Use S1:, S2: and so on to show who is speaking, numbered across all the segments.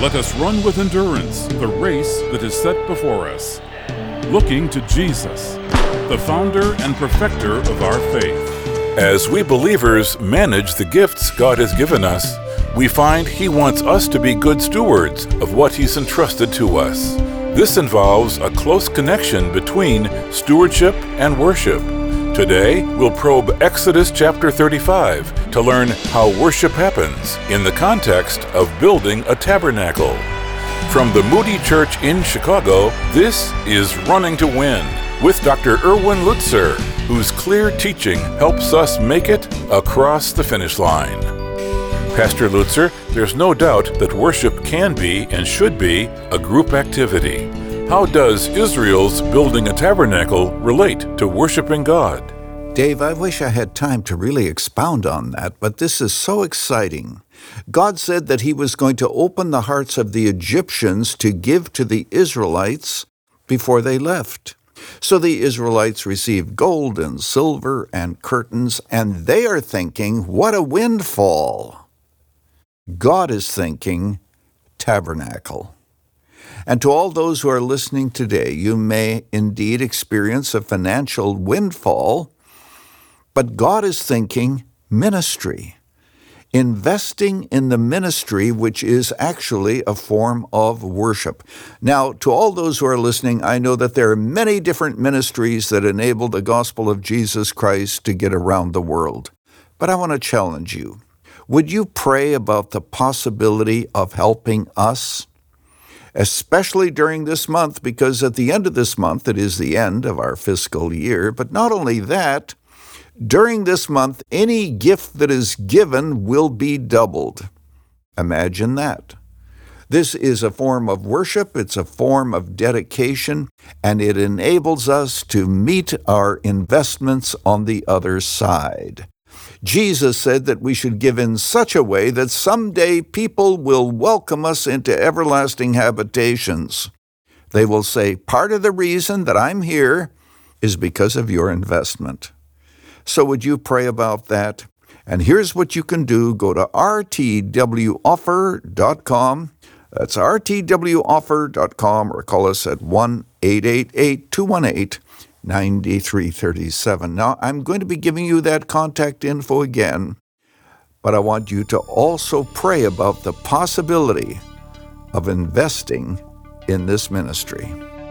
S1: Let us run with endurance the race that is set before us, looking to Jesus, the founder and perfecter of our faith. As we believers manage the gifts God has given us, we find He wants us to be good stewards of what He's entrusted to us. This involves a close connection between stewardship and worship. Today, we'll probe Exodus chapter 35 to learn how worship happens in the context of building a tabernacle. From the Moody Church in Chicago, this is Running to Win with Dr. Erwin Lutzer, whose clear teaching helps us make it across the finish line. Pastor Lutzer, there's no doubt that worship can be and should be a group activity. How does Israel's building a tabernacle relate to worshiping God?
S2: Dave, I wish I had time to really expound on that, but this is so exciting. God said that He was going to open the hearts of the Egyptians to give to the Israelites before they left. So the Israelites received gold and silver and curtains, and they are thinking, what a windfall! God is thinking tabernacle. And to all those who are listening today, you may indeed experience a financial windfall, but God is thinking ministry, investing in the ministry, which is actually a form of worship. Now, to all those who are listening, I know that there are many different ministries that enable the gospel of Jesus Christ to get around the world. But I want to challenge you. Would you pray about the possibility of helping us? Especially during this month, because at the end of this month, it is the end of our fiscal year. But not only that, during this month, any gift that is given will be doubled. Imagine that. This is a form of worship, it's a form of dedication, and it enables us to meet our investments on the other side. Jesus said that we should give in such a way that someday people will welcome us into everlasting habitations. They will say, part of the reason that I'm here is because of your investment. So would you pray about that? And here's what you can do. Go to rtwoffer.com. That's rtwoffer.com, or call us at 1-888-218-9337. Now, I'm going to be giving you that contact info again, but I want you to also pray about the possibility of investing in this ministry.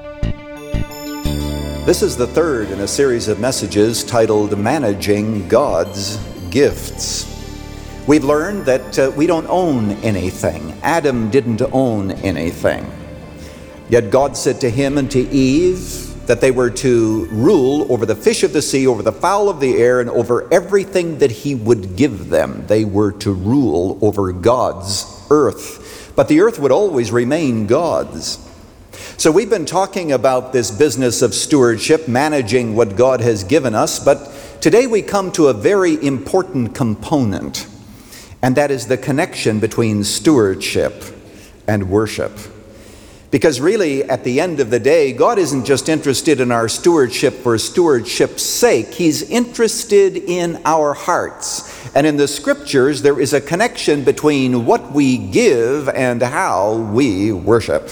S2: This is the third in a series of messages titled Managing God's Gifts. We've learned that we don't own anything. Adam didn't own anything. Yet God said to him and to Eve that they were to rule over the fish of the sea, over the fowl of the air, and over everything that He would give them. They were to rule over God's earth. But the earth would always remain God's. So we've been talking about this business of stewardship, managing what God has given us, but today we come to a very important component, and that is the connection between stewardship and worship. Because really, at the end of the day, God isn't just interested in our stewardship for stewardship's sake. He's interested in our hearts. And in the Scriptures, there is a connection between what we give and how we worship.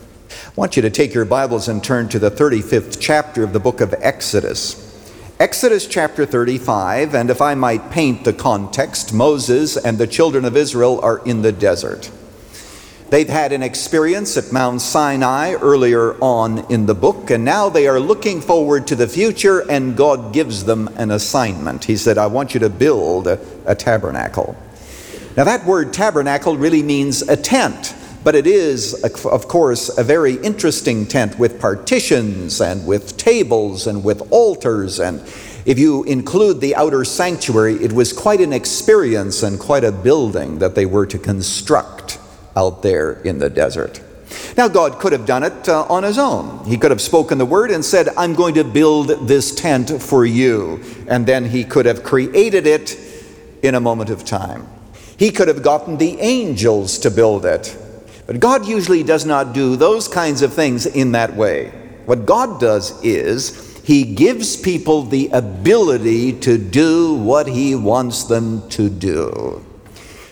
S2: I want you to take your Bibles and turn to the 35th chapter of the book of Exodus. Exodus chapter 35, and if I might paint the context, Moses and the children of Israel are in the desert. They've had an experience at Mount Sinai earlier on in the book, and now they are looking forward to the future, and God gives them an assignment. He said, I want you to build a tabernacle. Now that word tabernacle really means a tent. But it is, of course, a very interesting tent with partitions and with tables and with altars. And if you include the outer sanctuary, it was quite an experience and quite a building that they were to construct out there in the desert. Now, God could have done it on His own. He could have spoken the word and said, I'm going to build this tent for you. And then He could have created it in a moment of time. He could have gotten the angels to build it. But God usually does not do those kinds of things in that way. What God does is He gives people the ability to do what He wants them to do.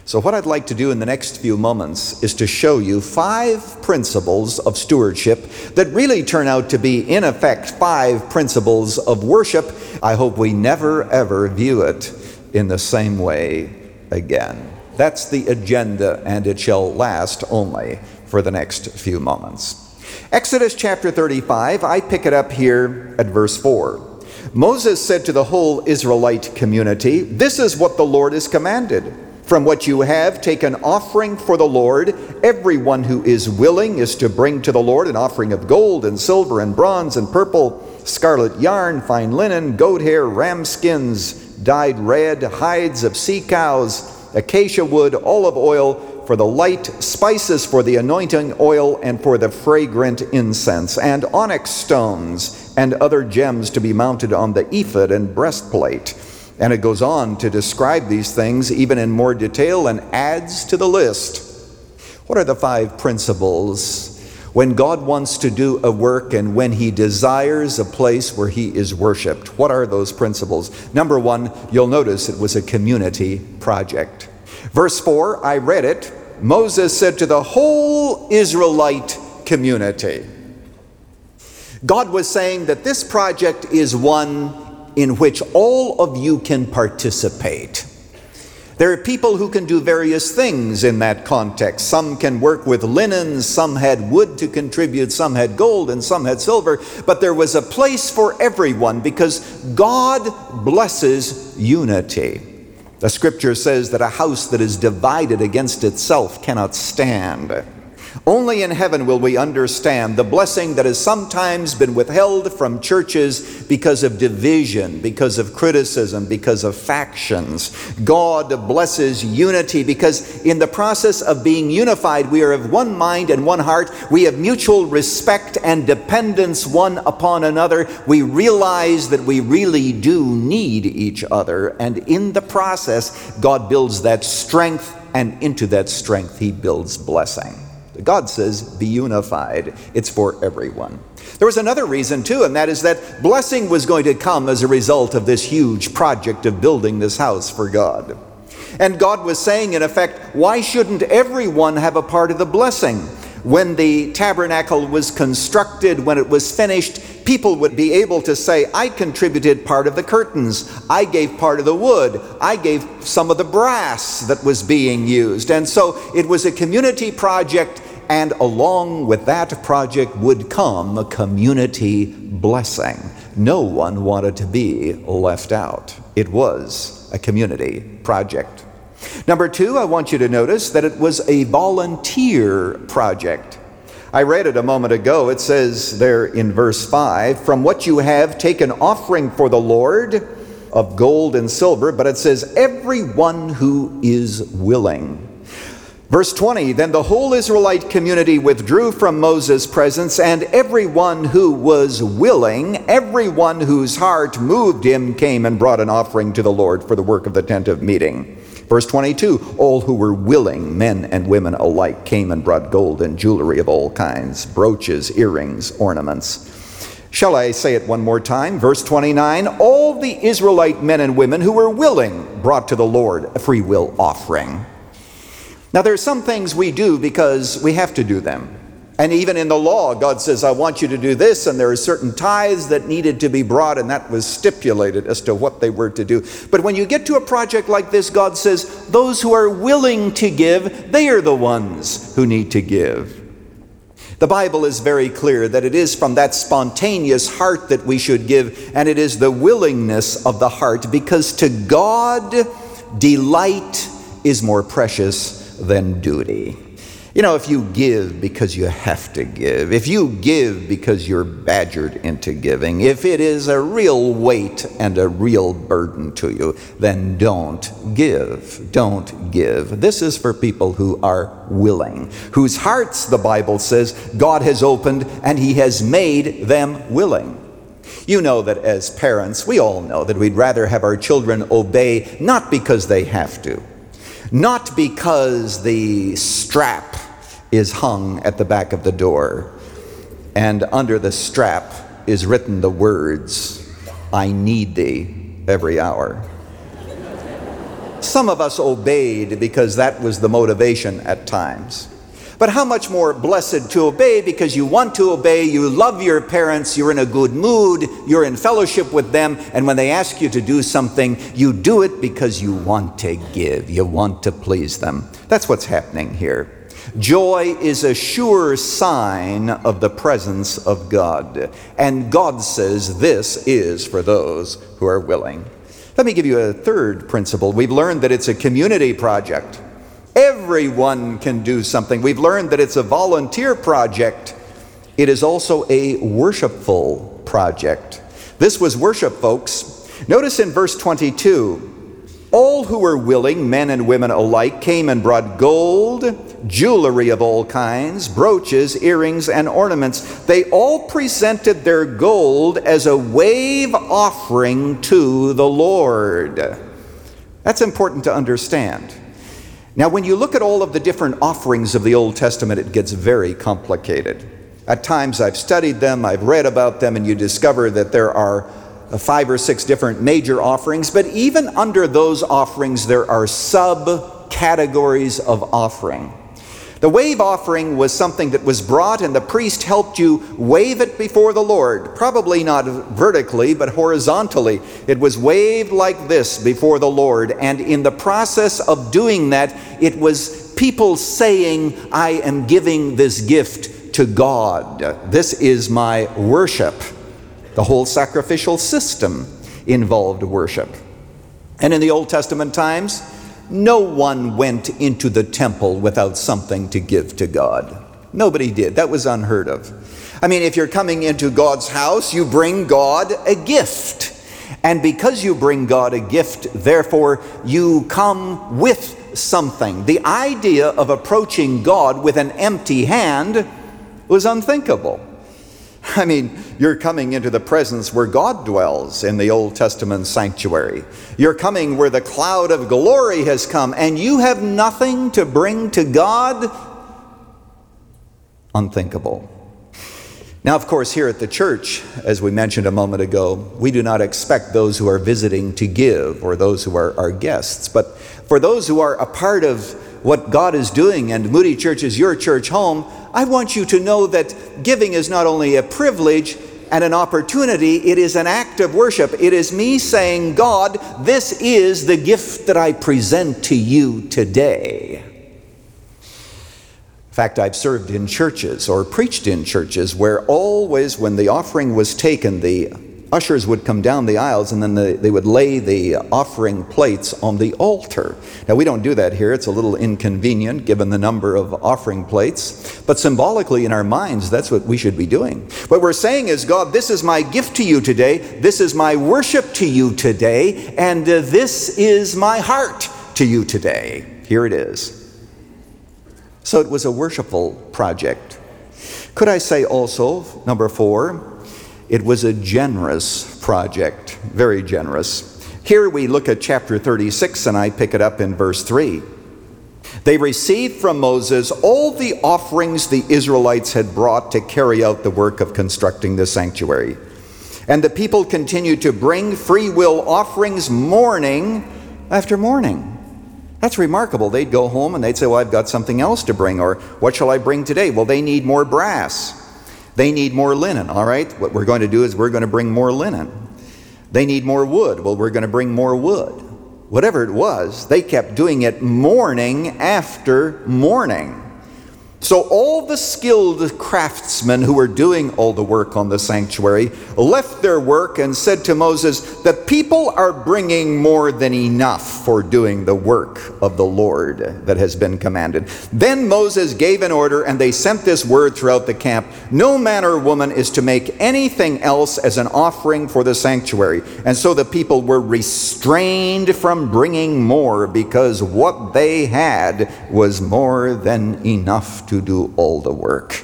S2: So what I'd like to do in the next few moments is to show you 5 principles of stewardship that really turn out to be, in effect, 5 principles of worship. I hope we never, ever view it in the same way again. That's the agenda, and it shall last only for the next few moments. Exodus chapter 35, I pick it up here at verse 4. Moses said to the whole Israelite community, "This is what the Lord has commanded. From what you have, take an offering for the Lord. Everyone who is willing is to bring to the Lord an offering of gold and silver and bronze and purple, scarlet yarn, fine linen, goat hair, ram skins, dyed red, hides of sea cows, acacia wood, olive oil for the light, spices for the anointing oil and for the fragrant incense, and onyx stones and other gems to be mounted on the ephod and breastplate." And it goes on to describe these things even in more detail and adds to the list. What are the 5 principles when God wants to do a work and when he desires a place where he is worshiped? What are those principles? Number 1, you'll notice it was a community project. Verse 4, I read it. Moses said to the whole Israelite community. God was saying that this project is one in which all of you can participate. There are people who can do various things in that context. Some can work with linen, some had wood to contribute, some had gold, and some had silver. But there was a place for everyone because God blesses unity. The scripture says that a house that is divided against itself cannot stand. Only in heaven will we understand the blessing that has sometimes been withheld from churches because of division, because of criticism, because of factions. God blesses unity because in the process of being unified, we are of one mind and one heart. We have mutual respect and dependence one upon another. We realize that we really do need each other. And in the process, God builds that strength, and into that strength, he builds blessing. God says, be unified. It's for everyone. There was another reason too, and that is that blessing was going to come as a result of this huge project of building this house for God. And God was saying, in effect, why shouldn't everyone have a part of the blessing? When the tabernacle was constructed, when it was finished, people would be able to say, I contributed part of the curtains, I gave part of the wood, I gave some of the brass that was being used. And so it was a community project, and along with that project would come a community blessing. No one wanted to be left out. It was a community project. Number 2, I want you to notice that it was a volunteer project. I read it a moment ago. It says there in verse 5, from what you have, take an offering for the Lord of gold and silver, but it says everyone who is willing. Verse 20, then the whole Israelite community withdrew from Moses' presence, and everyone who was willing, everyone whose heart moved him, came and brought an offering to the Lord for the work of the tent of meeting. Verse 22, all who were willing, men and women alike, came and brought gold and jewelry of all kinds, brooches, earrings, ornaments. Shall I say it one more time? Verse 29, all the Israelite men and women who were willing brought to the Lord a free will offering. Now there are some things we do because we have to do them. And even in the law, God says, I want you to do this, and there are certain tithes that needed to be brought, and that was stipulated as to what they were to do. But when you get to a project like this, God says, those who are willing to give, they are the ones who need to give. The Bible is very clear that it is from that spontaneous heart that we should give, and it is the willingness of the heart, because to God, delight is more precious than duty. You know, if you give because you have to give, if you give because you're badgered into giving, if it is a real weight and a real burden to you, then don't give. Don't give. This is for people who are willing, whose hearts, the Bible says, God has opened and he has made them willing. You know that as parents, we all know that we'd rather have our children obey, not because they have to, not because the strap is hung at the back of the door, and under the strap is written the words, I need thee every hour. Some of us obeyed because that was the motivation at times. But how much more blessed to obey because you want to obey, you love your parents, you're in a good mood, you're in fellowship with them, and when they ask you to do something, you do it because you want to give, you want to please them. That's what's happening here. Joy is a sure sign of the presence of God, and God says this is for those who are willing. Let me give you a third principle. We've learned that it's a community project. Everyone can do something. We've learned that it's a volunteer project. It is also a worshipful project. This was worship, folks. Notice in verse 22, all who were willing, men and women alike, came and brought gold, jewelry of all kinds, brooches, earrings, and ornaments. They all presented their gold as a wave offering to the Lord. That's important to understand. Now, when you look at all of the different offerings of the Old Testament, it gets very complicated. At times I've studied them, I've read about them, and you discover that there are 5 or 6 different major offerings, but even under those offerings there are subcategories of offering. The wave offering was something that was brought and the priest helped you wave it before the Lord. Probably not vertically, but horizontally. It was waved like this before the Lord, and in the process of doing that, it was people saying, I am giving this gift to God. This is my worship. The whole sacrificial system involved worship. And in the Old Testament times, no one went into the temple without something to give to God. Nobody did. That was unheard of. I mean, if you're coming into God's house, you bring God a gift. And because you bring God a gift, therefore, you come with something. The idea of approaching God with an empty hand was unthinkable. I mean, you're coming into the presence where God dwells in the Old Testament sanctuary. You're coming where the cloud of glory has come, and you have nothing to bring to God? Unthinkable. Now, of course, here at the church, as we mentioned a moment ago, we do not expect those who are visiting to give, or those who are our guests. But for those who are a part of what God is doing, and Moody Church is your church home, I want you to know that giving is not only a privilege and an opportunity, it is an act of worship. It is me saying, God, this is the gift that I present to you today. In fact, I've served in churches or preached in churches where always when the offering was taken, the ushers would come down the aisles and then they would lay the offering plates on the altar. Now, we don't do that here. It's a little inconvenient given the number of offering plates. But symbolically in our minds, that's what we should be doing. What we're saying is, God, this is my gift to you today. This is my worship to you today. And this is my heart to you today. Here it is. So it was a worshipful project. Could I say also, number 4, it was a generous project, very generous. Here we look at chapter 36, and I pick it up in verse 3. They received from Moses all the offerings the Israelites had brought to carry out the work of constructing the sanctuary. And the people continued to bring free will offerings morning after morning. That's remarkable. They'd go home and they'd say, well, I've got something else to bring, or what shall I bring today? Well, they need more brass. They need more linen. All right, what we're going to do is we're going to bring more linen. They need more wood. Well, we're going to bring more wood. Whatever it was, they kept doing it morning after morning. So all the skilled craftsmen who were doing all the work on the sanctuary left their work and said to Moses, the people are bringing more than enough for doing the work of the Lord that has been commanded. Then Moses gave an order, and they sent this word throughout the camp: no man or woman is to make anything else as an offering for the sanctuary. And so the people were restrained from bringing more, because what they had was more than enough to do all the work.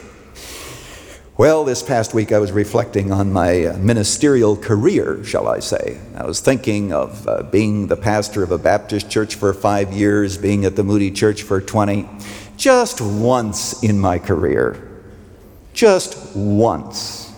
S2: Well, this past week I was reflecting on my ministerial career, shall I say. I was thinking of being the pastor of a Baptist church for 5 years, being at the Moody Church for 20. Just once in my career. Just once.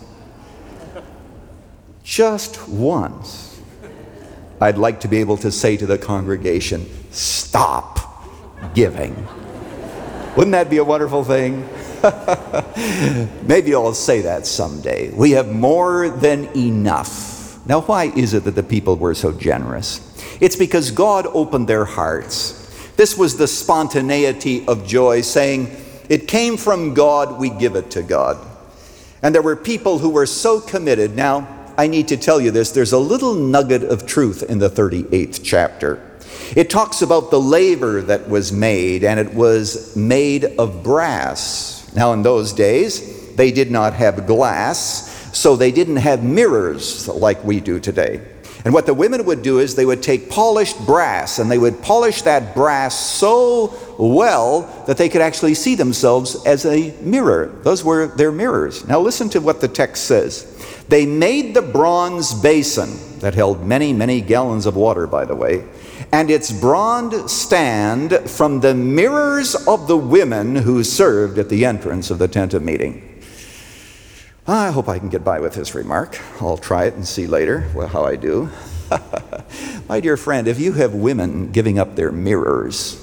S2: Just once. I'd like to be able to say to the congregation, stop giving. Wouldn't that be a wonderful thing? Maybe I'll say that someday. We have more than enough. Now, why is it that the people were so generous? It's because God opened their hearts. This was the spontaneity of joy, saying, it came from God, we give it to God. And there were people who were so committed. Now, I need to tell you this. There's a little nugget of truth in the 38th chapter. It talks about the laver that was made, and it was made of brass. Now, in those days, they did not have glass, so they didn't have mirrors like we do today. And what the women would do is they would take polished brass, and they would polish that brass so well that they could actually see themselves as a mirror. Those were their mirrors. Now listen to what the text says. They made the bronze basin that held many, many gallons of water, by the way, and its bronze stand from the mirrors of the women who served at the entrance of the tent of meeting. I hope I can get by with this remark. I'll try it and see later how I do. My dear friend, if you have women giving up their mirrors,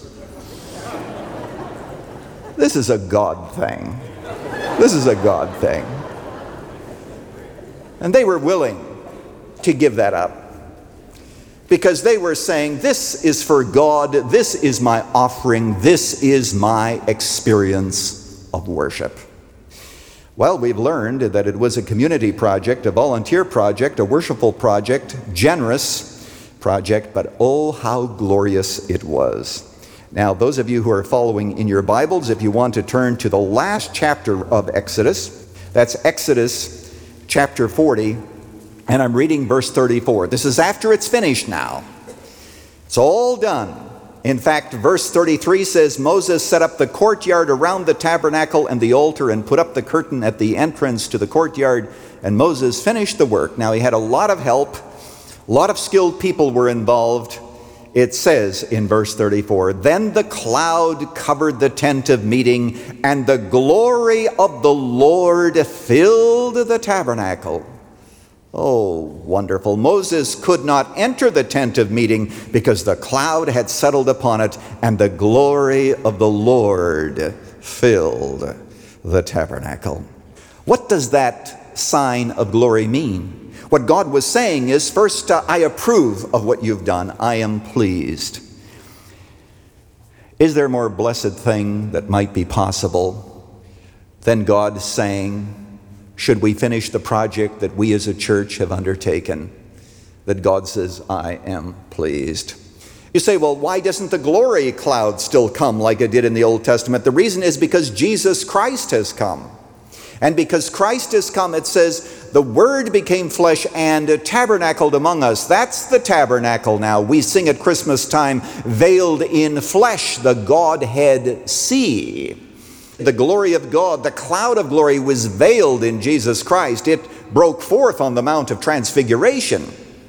S2: this is a God thing. This is a God thing. And they were willing to give that up because they were saying, this is for God, this is my offering, this is my experience of worship. Well, we've learned that it was a community project, a volunteer project, a worshipful project, generous project, but oh, how glorious it was. Now, those of you who are following in your Bibles, if you want to turn to the last chapter of Exodus, that's Exodus chapter 40, and I'm reading verse 34. This is after it's finished now. It's all done. In fact, verse 33 says, Moses set up the courtyard around the tabernacle and the altar and put up the curtain at the entrance to the courtyard, and Moses finished the work. Now, he had a lot of help. A lot of skilled people were involved. It says in verse 34, then the cloud covered the tent of meeting, and the glory of the Lord filled the tabernacle. Oh, wonderful. Moses could not enter the tent of meeting because the cloud had settled upon it, and the glory of the Lord filled the tabernacle. What does that sign of glory mean? What God was saying is, first, I approve of what you've done. I am pleased. Is there a more blessed thing that might be possible than God saying, should we finish the project that we as a church have undertaken, that God says, I am pleased? You say, well, why doesn't the glory cloud still come like it did in the Old Testament? The reason is because Jesus Christ has come. And because Christ has come, it says, the Word became flesh and tabernacled among us. That's the tabernacle now. We sing at Christmas time, veiled in flesh, the Godhead see. The glory of God, the cloud of glory, was veiled in Jesus Christ. It broke forth on the Mount of Transfiguration.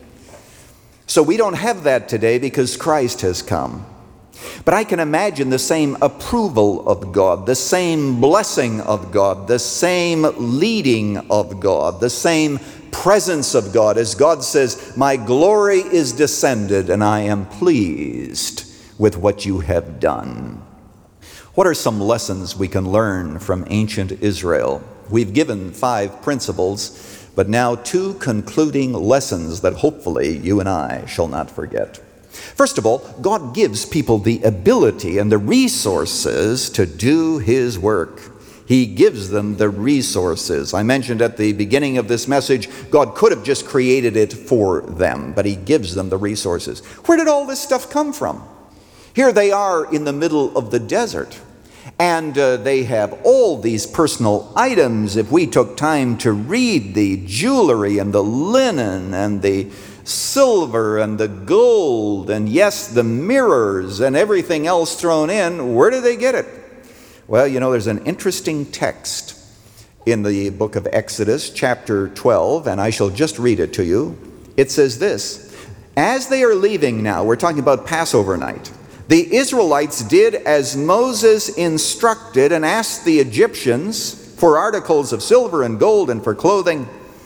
S2: So we don't have that today because Christ has come. But I can imagine the same approval of God, the same blessing of God, the same leading of God, the same presence of God, as God says, my glory is descended and I am pleased with what you have done. What are some lessons we can learn from ancient Israel? We've given 5 principles, but now 2 concluding lessons that hopefully you and I shall not forget. First of all, God gives people the ability and the resources to do His work. He gives them the resources. I mentioned at the beginning of this message, God could have just created it for them, but He gives them the resources. Where did all this stuff come from? Here they are in the middle of the desert, and they have all these personal items. If we took time to read the jewelry and the linen and the silver and the gold, and yes, the mirrors and everything else thrown in, where do they get it? Well, you know, there's an interesting text in the book of Exodus, chapter 12, and I shall just read it to you. It says this, as they are leaving now, we're talking about Passover night, the Israelites did as Moses instructed and asked the Egyptians for articles of silver and gold and for clothing.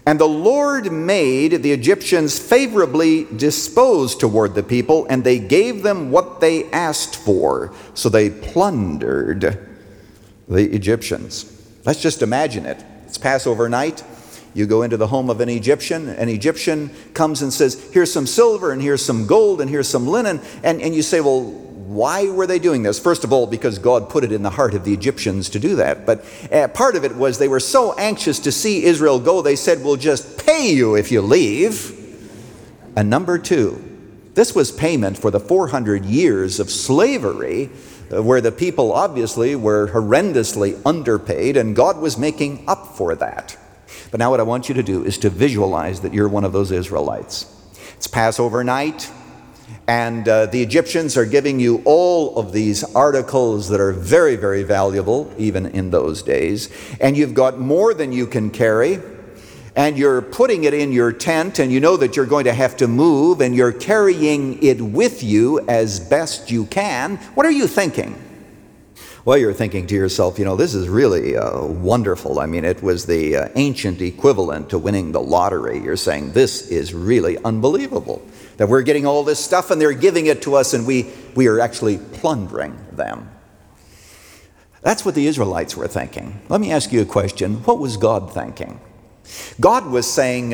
S2: And the Lord made the Egyptians favorably disposed toward the people, and they gave them what they asked for. So they plundered the Egyptians. Let's just imagine it. It's Passover night. You go into the home of an Egyptian comes and says, here's some silver, and here's some gold, and here's some linen. And you say, well, why were they doing this? First of all, because God put it in the heart of the Egyptians to do that. But part of it was they were so anxious to see Israel go, they said, we'll just pay you if you leave. And number two, this was payment for the 400 years of slavery, where the people obviously were horrendously underpaid, and God was making up for that. But now what I want you to do is to visualize that you're one of those Israelites. It's Passover night, and the Egyptians are giving you all of these articles that are very, very valuable, even in those days. And you've got more than you can carry, and you're putting it in your tent, and you know that you're going to have to move, and you're carrying it with you as best you can. What are you thinking? Well, you're thinking to yourself, this is really wonderful. I mean, it was the ancient equivalent to winning the lottery. You're saying, this is really unbelievable, that we're getting all this stuff and they're giving it to us, and we are actually plundering them. That's what the Israelites were thinking. Let me ask you a question. What was God thinking? God was saying,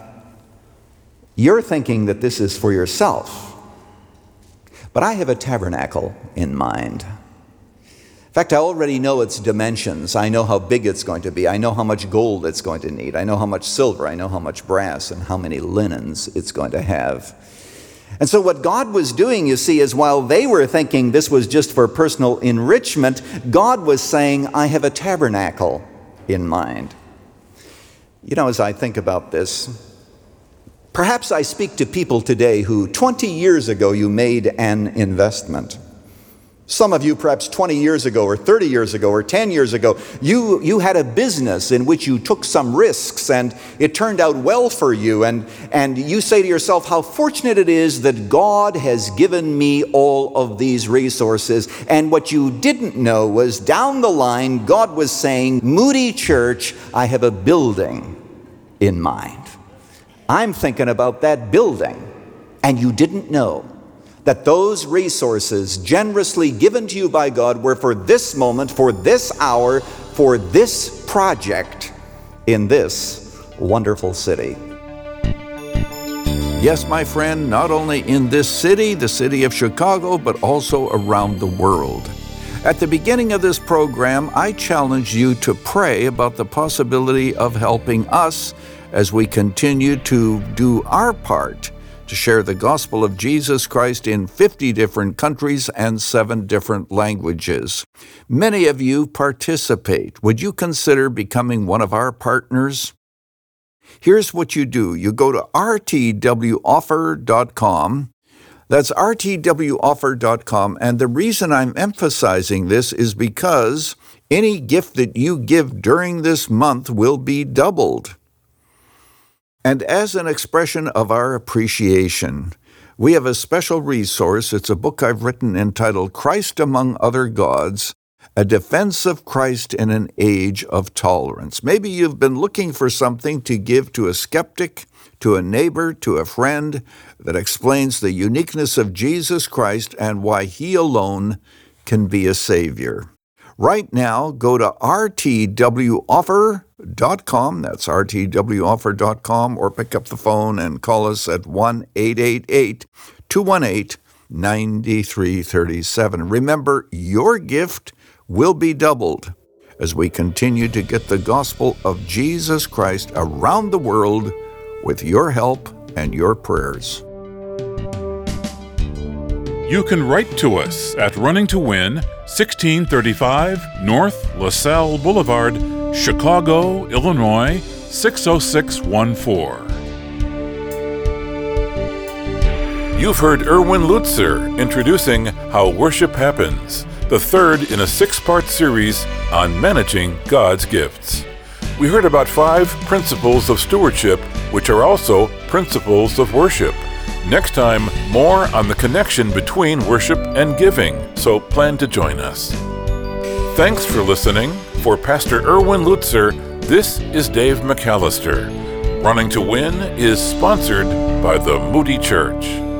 S2: you're thinking that this is for yourself, but I have a tabernacle in mind. In fact, I already know its dimensions. I know how big it's going to be. I know how much gold it's going to need. I know how much silver. I know how much brass and how many linens it's going to have. And so what God was doing, you see, is while they were thinking this was just for personal enrichment, God was saying, I have a tabernacle in mind. As I think about this, perhaps I speak to people today who 20 years ago you made an investment. Some of you perhaps 20 years ago or 30 years ago or 10 years ago, you had a business in which you took some risks and it turned out well for you. And you say to yourself, how fortunate it is that God has given me all of these resources. And what you didn't know was down the line, God was saying, Moody Church, I have a building in mind. I'm thinking about that building. And you didn't know that those resources generously given to you by God were for this moment, for this hour, for this project in this wonderful city.
S3: Yes, my friend, not only in this city, the city of Chicago, but also around the world. At the beginning of this program, I challenged you to pray about the possibility of helping us as we continue to do our part to share the gospel of Jesus Christ in 50 different countries and 7 different languages. Many of you participate. Would you consider becoming one of our partners? Here's what you do. You go to rtwoffer.com. That's rtwoffer.com. And the reason I'm emphasizing this is because any gift that you give during this month will be doubled. And as an expression of our appreciation, we have a special resource. It's a book I've written entitled Christ Among Other Gods, A Defense of Christ in an Age of Tolerance. Maybe you've been looking for something to give to a skeptic, to a neighbor, to a friend that explains the uniqueness of Jesus Christ and why He alone can be a Savior. Right now, go to rtwoffer.com, that's rtwoffer.com, or pick up the phone and call us at 1-888-218-9337. Remember, your gift will be doubled as we continue to get the gospel of Jesus Christ around the world with your help and your prayers.
S1: You can write to us at Running to Win, 1635 North LaSalle Boulevard, Chicago, Illinois, 60614. You've heard Erwin Lutzer introducing How Worship Happens, the third in a 6-part series on managing God's gifts. We heard about 5 principles of stewardship, which are also principles of worship. Next time, more on the connection between worship and giving, so plan to join us. Thanks for listening. For Pastor Erwin Lutzer, this is Dave McAllister. Running to Win is sponsored by the Moody Church.